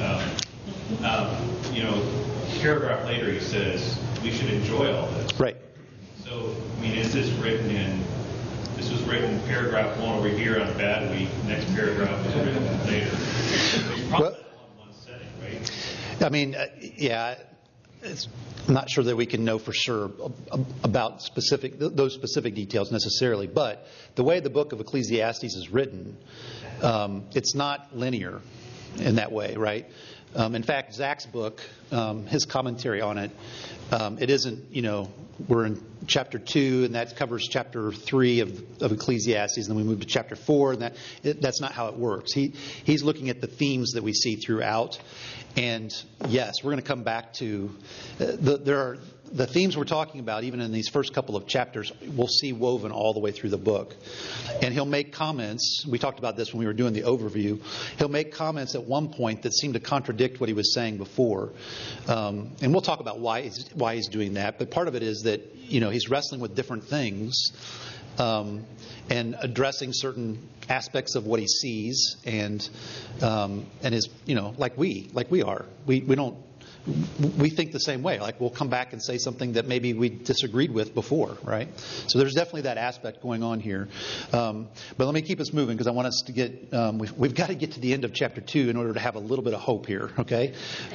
paragraph later he says we should enjoy all this. Right. So, is this was written paragraph 1 over here on a bad week, next paragraph was written later. It's probably all in one setting, right? I'm not sure that we can know for sure about those specific details necessarily, but the way the book of Ecclesiastes is written, it's not linear in that way, right? In fact, Zach's book, his commentary on it, it isn't, we're in chapter 2, and that covers chapter 3 of Ecclesiastes, and then we move to chapter 4, and that's not how it works. He's looking at the themes that we see throughout, and yes, we're going to come back to, the themes we're talking about, even in these first couple of chapters, we'll see woven all the way through the book. And he'll make comments. We talked about this when we were doing the overview. He'll make comments at one point that seem to contradict what he was saying before. And we'll talk about why he's doing that. But part of it is that, he's wrestling with different things. and addressing certain aspects of what he sees, and is, like we are. We think the same way. Like, we'll come back and say something that maybe we disagreed with before, right? So there's definitely that aspect going on here. But let me keep us moving, because I want us to get, we've got to get to the end of chapter 2 in order to have a little bit of hope here, okay?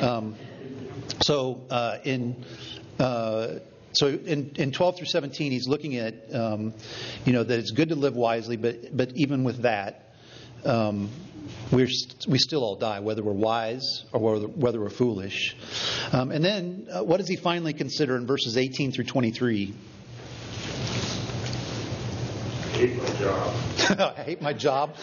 So in 12 through 17, he's looking at, that it's good to live wisely, but even with that, we still all die, whether we're wise or whether we're foolish. And then, what does he finally consider in verses 18 through 23? I hate my job. I hate my job.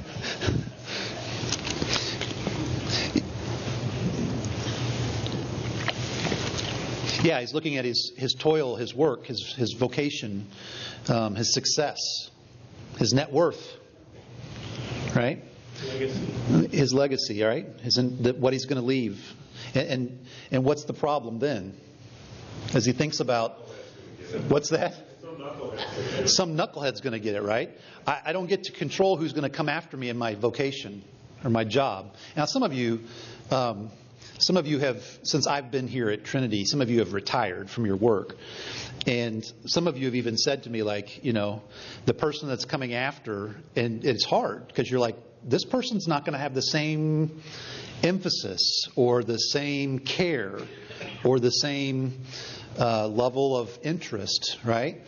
Yeah, he's looking at his toil, his work, his vocation, his success, his net worth, right? His legacy, all right? What he's going to leave. And what's the problem then? As he thinks about, what's that? Some knucklehead's going to get it, right? I don't get to control who's going to come after me in my vocation or my job. Now, some of you have, since I've been here at Trinity, some of you have retired from your work. And some of you have even said to me, like, the person that's coming after, and it's hard because you're like, this person's not going to have the same emphasis or the same care or the same level of interest, right?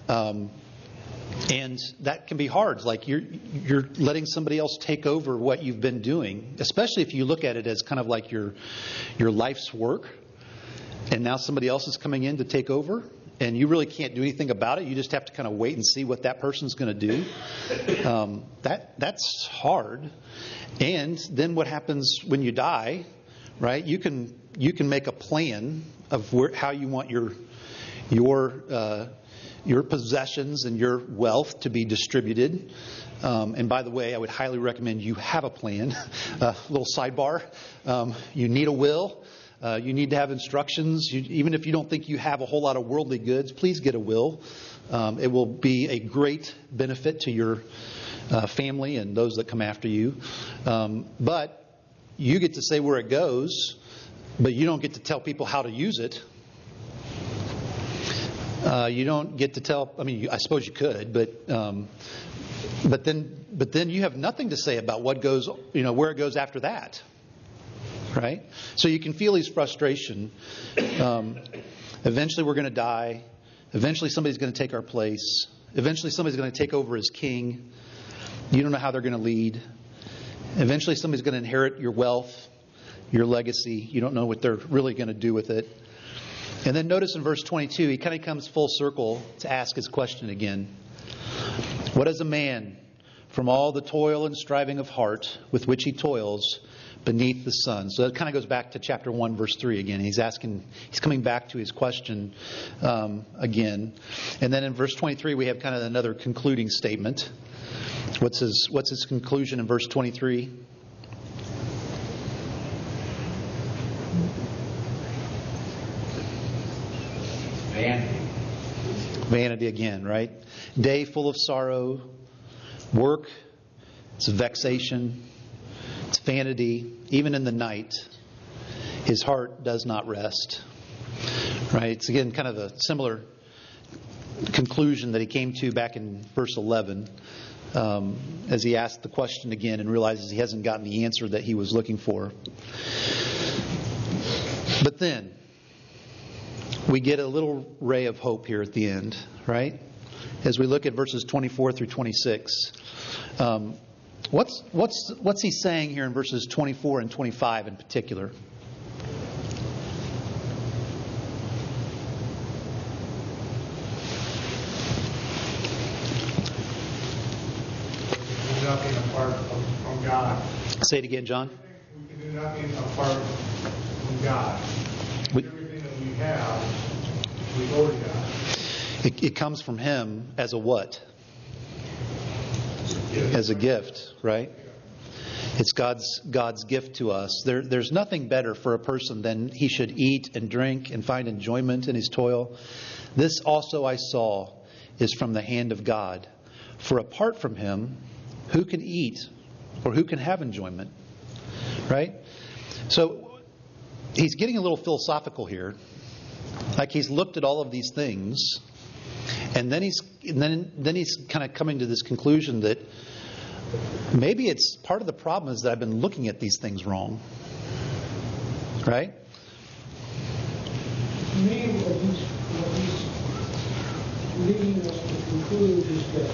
And that can be hard. Like, you're letting somebody else take over what you've been doing, especially if you look at it as kind of like your life's work, and now somebody else is coming in to take over, and you really can't do anything about it. You just have to kind of wait and see what that person's going to do. That's hard. And then what happens when you die, right? You can make a plan of how you want your possessions and your wealth to be distributed. And by the way, I would highly recommend you have a plan. Little sidebar. You need a will. You need to have instructions. Even if you don't think you have a whole lot of worldly goods, please get a will. It will be a great benefit to your family and those that come after you. But you get to say where it goes, but you don't get to tell people how to use it. You don't get to tell. I mean, I suppose you could, but then you have nothing to say about what goes, where it goes after that, right? So you can feel his frustration. Eventually, we're going to die. Eventually, somebody's going to take our place. Eventually, somebody's going to take over as king. You don't know how they're going to lead. Eventually, somebody's going to inherit your wealth, your legacy. You don't know what they're really going to do with it. And then notice in verse 22, he kind of comes full circle to ask his question again. What is a man from all the toil and striving of heart with which he toils beneath the sun? So that kind of goes back to chapter 1, verse 3 again. He's coming back to his question again. And then in verse 23, we have kind of another concluding statement. What's his conclusion in verse 23? Vanity again, right? Day full of sorrow, work, it's vexation, it's vanity. Even in the night, his heart does not rest. Right? It's again kind of a similar conclusion that he came to back in verse 11 as he asked the question again and realizes he hasn't gotten the answer that he was looking for. But then we get a little ray of hope here at the end, right? As we look at verses 24 through 26. What's he saying here in verses 24 and 25 in particular? We do nothing apart from God. Say it again, John. We can do nothing apart from God. Everything that we have, we owe to God. It comes from him as a what? As a gift, right? It's God's gift to us. There's nothing better for a person than he should eat and drink and find enjoyment in his toil. This also I saw is from the hand of God. For apart from Him, who can eat or who can have enjoyment? Right? So he's getting a little philosophical here. Like he's looked at all of these things, and then he's kind of coming to this conclusion that maybe it's part of the problem is that I've been looking at these things wrong. Right? To me, what he's leading us to conclude is that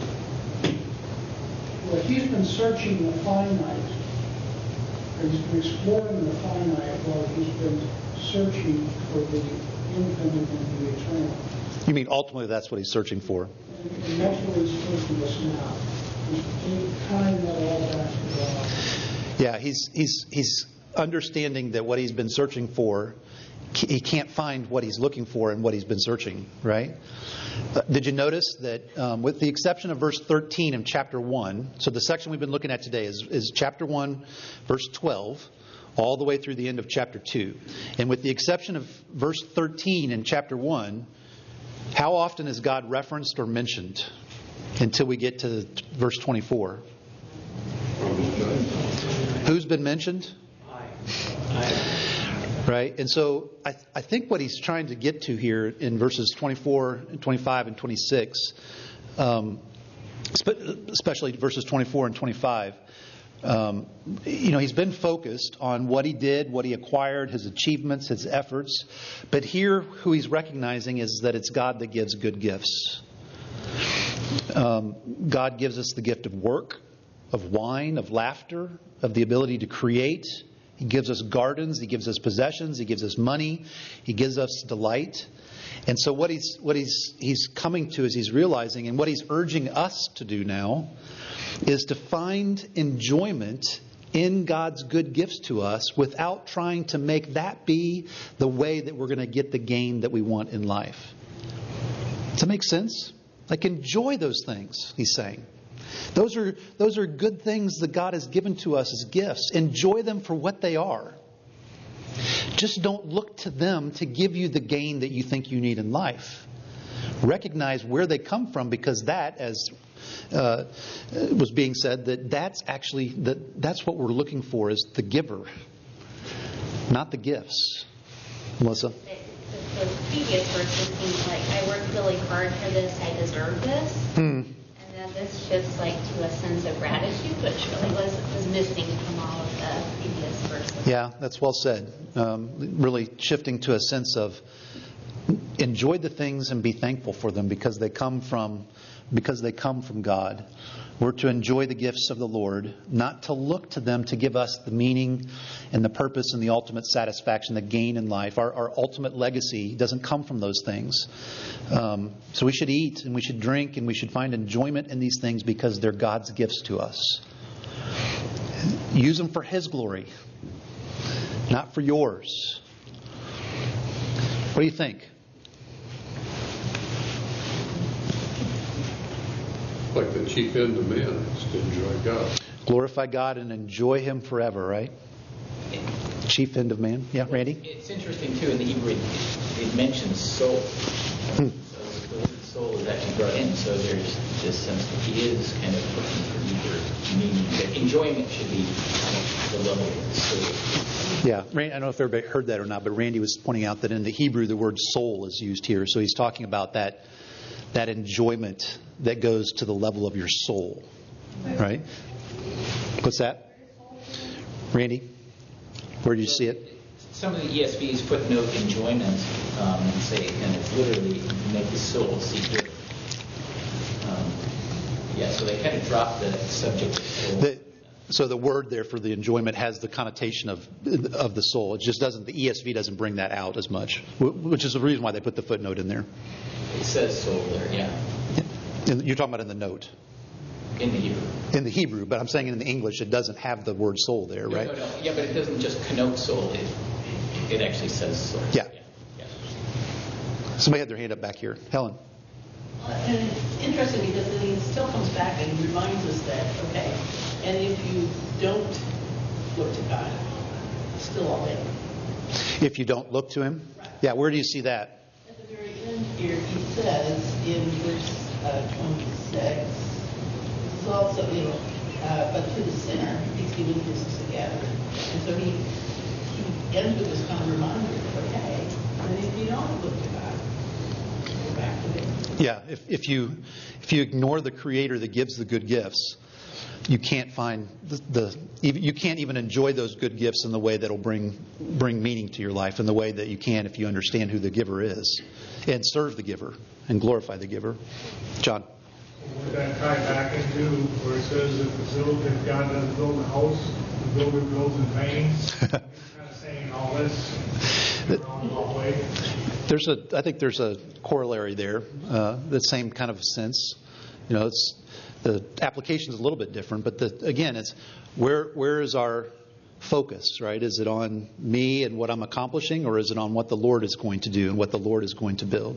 what he's been searching the finite, or he's been exploring the finite while he's been searching for the infinite and the eternal. You mean ultimately that's what he's searching for? And that's what he's taking us now. He's tying that all back to God. Yeah, he's understanding that what he's been searching for, he can't find what he's looking for in what he's been searching, right? Did you notice that with the exception of verse 13 in chapter 1, so the section we've been looking at today is chapter 1, verse 12, all the way through the end of chapter 2. And with the exception of verse 13 in chapter 1, how often is God referenced or mentioned until we get to verse 24? Who's been mentioned? Right? And so I think what he's trying to get to here in verses 24, 25, and 26, especially verses 24 and 25, he's been focused on what he did, what he acquired, his achievements, his efforts. But here, who he's recognizing is that it's God that gives good gifts. God gives us the gift of work, of wine, of laughter, of the ability to create. He gives us gardens. He gives us possessions. He gives us money. He gives us delight. And so what he's coming to is he's realizing, and what he's urging us to do now, is to find enjoyment in God's good gifts to us without trying to make that be the way that we're going to get the gain that we want in life. Does that make sense? Like, enjoy those things, he's saying. Those are good things that God has given to us as gifts. Enjoy them for what they are. Just don't look to them to give you the gain that you think you need in life. Recognize where they come from, because that, as was being said, that's what we're looking for, is the giver, not the gifts. Melissa? The previous verses seems like I worked really hard for this, I deserve this. And then this shifts like to a sense of gratitude, which really was missing from all of the previous verses. Yeah, that's well said. Really shifting to a sense of enjoy the things and be thankful for them because they come from God. We're to enjoy the gifts of the Lord, not to look to them to give us the meaning and the purpose and the ultimate satisfaction, the gain in life. Our ultimate legacy doesn't come from those things. So we should eat and we should drink and we should find enjoyment in these things because they're God's gifts to us. Use them for His glory, not for yours. What do you think? Like the chief end of man is to enjoy God. Glorify God and enjoy Him forever, right? Chief end of man. Yeah, Randy? It's interesting, too, in the Hebrew, it mentions soul. So the word soul is actually brought in, so there's this sense that he is kind of looking for either meaning. That enjoyment should be the level of the soul. Yeah, I don't know if everybody heard that or not, but Randy was pointing out that in the Hebrew, the word soul is used here. So he's talking about that enjoyment that goes to the level of your soul, right? What's that? Randy, where did you see it? Some of the ESVs footnote enjoyment and say kind of literally make the soul see good. So they kind of drop the subject of soul. So the word there for the enjoyment has the connotation of the soul. It just doesn't. The ESV doesn't bring that out as much, which is the reason why they put the footnote in there. It says soul there, yeah. You're talking about in the note. In the Hebrew. In the Hebrew, but I'm saying in the English it doesn't have the word soul there, right? No. Yeah, but it doesn't just connote soul. It actually says soul. Yeah. Somebody had their hand up back here. Helen. And it's interesting because then he still comes back and reminds us that, okay, and if you don't look to God, it's still all in. If you don't look to Him? Right. Yeah, where do you see that? At the very end here, he says in verse 26, this is also, but to the sinner, he's giving business together. And so he ends with this kind of reminder, okay, and if you don't look to God, go back to it. Yeah, if you ignore the Creator that gives the good gifts, you can't find you can't even enjoy those good gifts in the way that'll bring meaning to your life, in the way that you can if you understand who the giver is, and serve the giver and glorify the giver. John. Would that tie back into where it says if God doesn't build a house, the builder builds in vain? Kind of saying all this in a roundabout way. I think there's a corollary there, the same kind of sense. It's the application is a little bit different, but again, it's where is our focus, right? Is it on me and what I'm accomplishing, or is it on what the Lord is going to do and what the Lord is going to build?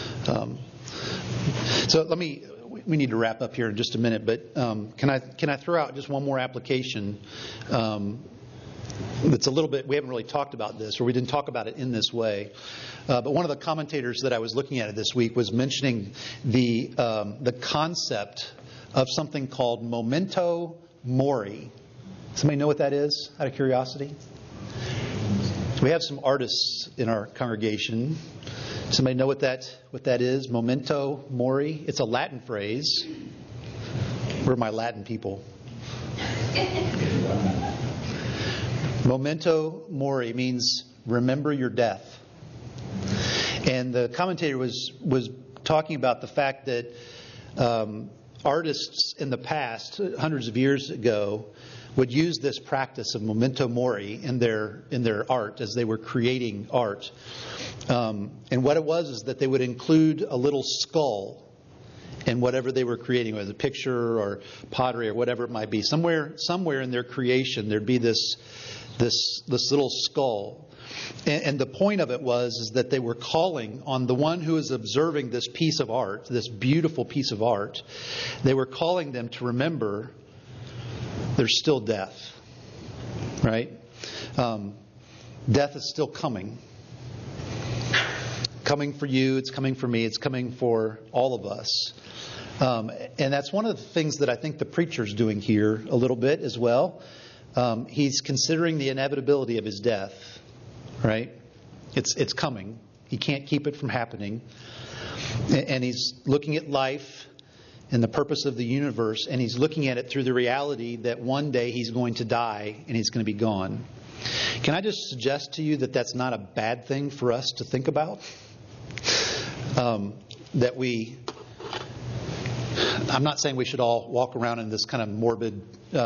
So we need to wrap up here in just a minute, but can I throw out just one more application? That's a little bit, we haven't really talked about this, or we didn't talk about it in this way. But one of the commentators that I was looking at this week was mentioning the concept of something called memento mori. Somebody know what that is, out of curiosity? We have some artists in our congregation. Somebody know what that is? Memento mori. It's a Latin phrase. Where are my Latin people? Memento mori means remember your death. And the commentator was talking about the fact that artists in the past, hundreds of years ago, would use this practice of memento mori in their art as they were creating art. And what it was is that they would include a little skull in whatever they were creating, whether a picture or pottery or whatever it might be. Somewhere in their creation there'd be this little skull. And the point of it is that they were calling on the one who is observing this piece of art, this beautiful piece of art. They were calling them to remember there's still death, right? Death is still coming. Coming for you, it's coming for me, it's coming for all of us. And that's one of the things that I think the preacher's doing here a little bit as well. He's considering the inevitability of his death, right? It's coming. He can't keep it from happening. And he's looking at life and the purpose of the universe, and he's looking at it through the reality that one day he's going to die and he's going to be gone. Can I just suggest to you that that's not a bad thing for us to think about? I'm not saying we should all walk around in this kind of morbid,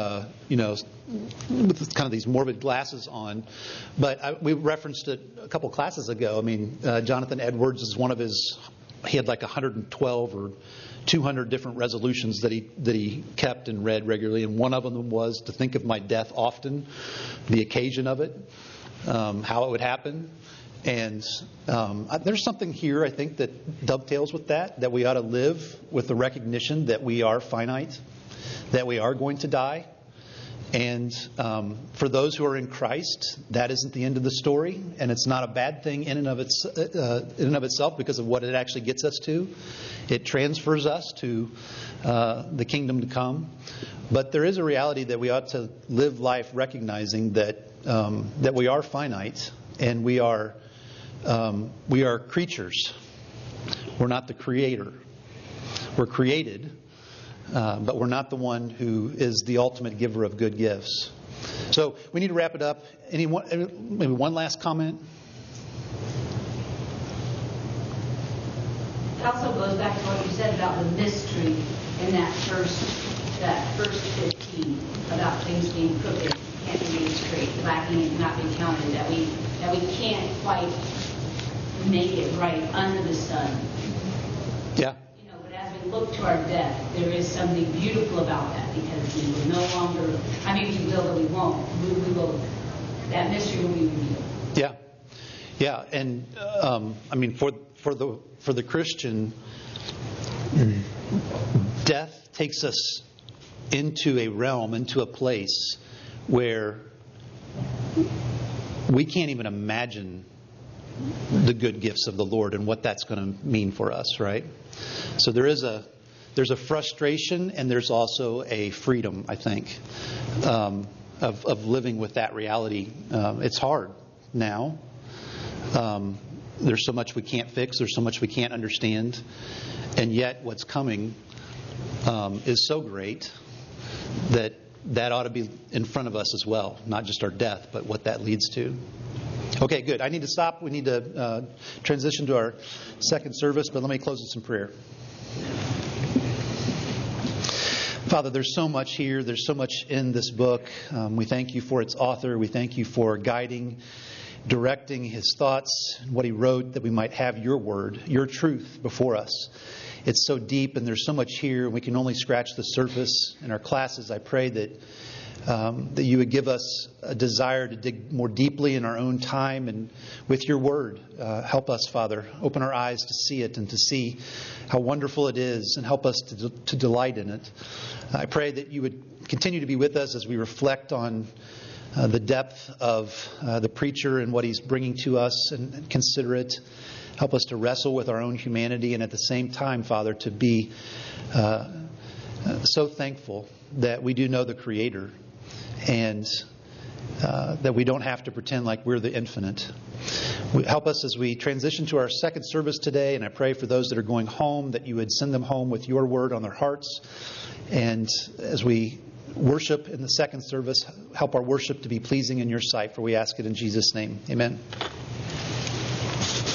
with kind of these morbid glasses on, but we referenced it a couple classes ago. I mean, Jonathan Edwards is one of he had like 112 or 200 different resolutions that he kept and read regularly, and one of them was to think of my death often, the occasion of it, how it would happen. And there's something here, I think, that dovetails with that we ought to live with the recognition that we are finite, that we are going to die. And for those who are in Christ, that isn't the end of the story, and it's not a bad thing in and of itself because of what it actually gets us to. It transfers us to the kingdom to come. But there is a reality that we ought to live life recognizing that we are finite and we are creatures. We're not the creator. We're created. But we're not the one who is the ultimate giver of good gifts. So we need to wrap it up. Maybe one last comment? It also goes back to what you said about the mystery in that first 15 about things being crooked, can't be made straight, lacking and not being counted, that we can't quite make it right under the sun. Yeah. Look to our death, there is something beautiful about that because we will no longer, we will, but we won't. We will, that mystery will be revealed. Yeah, and for the Christian, death takes us into a realm, into a place where we can't even imagine the good gifts of the Lord and what that's going to mean for us, right? So there's a frustration and there's also a freedom, I think, of living with that reality. It's hard now. There's so much we can't fix. There's so much we can't understand. And yet what's coming is so great that ought to be in front of us as well. Not just our death, but what that leads to. Okay, good. I need to stop. We need to transition to our second service, but let me close with some prayer. Father, there's so much here. There's so much in this book. We thank you for its author. We thank you for guiding, directing his thoughts, what he wrote, that we might have your word, your truth before us. It's so deep and there's so much here, and we can only scratch the surface. In our classes, I pray that you would give us a desire to dig more deeply in our own time and with your word. Help us, Father. Open our eyes to see it and to see how wonderful it is, and help us to delight in it. I pray that you would continue to be with us as we reflect on the depth of the preacher and what he's bringing to us, and consider it. Help us to wrestle with our own humanity, and at the same time, Father, to be so thankful that we do know the Creator, and that we don't have to pretend like we're the infinite. Help us as we transition to our second service today, and I pray for those that are going home that you would send them home with your word on their hearts. And as we worship in the second service, help our worship to be pleasing in your sight, for we ask it in Jesus' name. Amen.